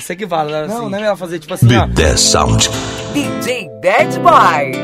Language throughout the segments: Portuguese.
Isso aqui vale, né? Não, não é melhor fazer tipo assim, ó. The Sound. DJ Bad Boy.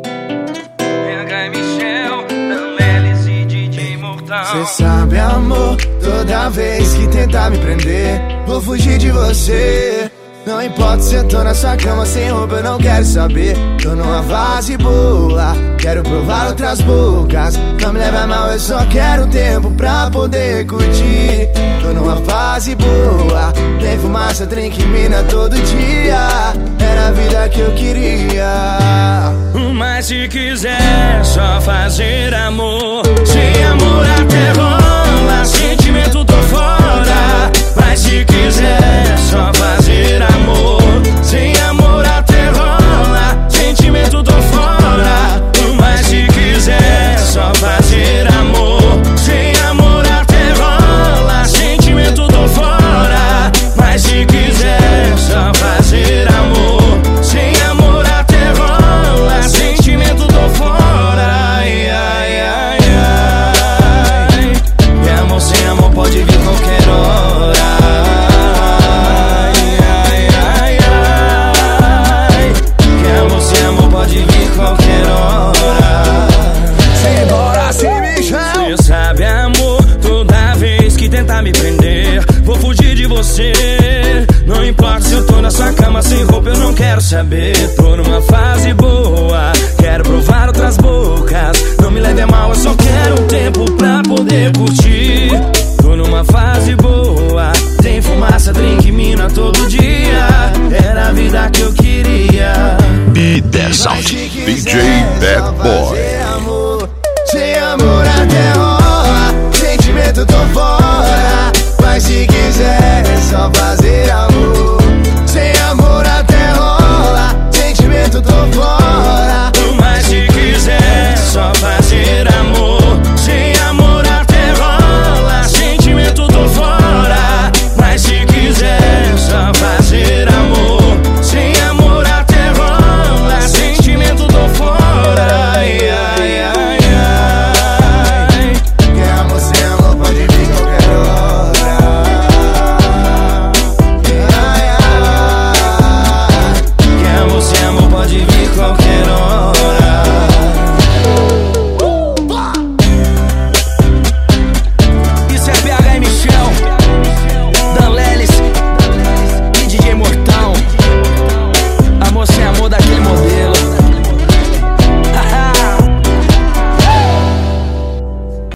Cê sabe, amor, toda vez que tentar me prender, vou fugir de você. Não importa se eu tô na sua cama sem roupa, eu não quero saber. Tô numa fase boa, quero provar outras bocas. Não me leve a mal, eu só quero tempo pra poder curtir. Tô numa fase boa, tem fumaça, drink, mina todo dia. Era a vida que eu queria. Mas se quiser só fazer amor, sem amor até rola, sentimento tô fora. Mas se quiser só fazer amor, sem amor até rola, sentimento tô fora. Mas se quiser só fazer amor, sem amor até rola, sentimento tô fora. Mas se quiser só fazer amor, sem amor até rola, sentimento tô fora. Ai, ai, ai, ai. E amor sem amor pode vir qualquer hora. Ai, ai, ai, ai. Que amor sem amor pode vir qualquer hora. Simbora, se Michel. Cê sabe, amor, toda vez que tentar me prender, vou fugir de você. Não importa se eu tô na sua cama sem roupa, eu não quero saber. Tô numa fase boa, quero provar outras bocas. Não me leve a mal, eu só quero um tempo pra poder curtir. Tô numa fase boa, tem fumaça, drink, mina todo dia. Era a vida que eu queria. The Sound. DJ Bad Boy.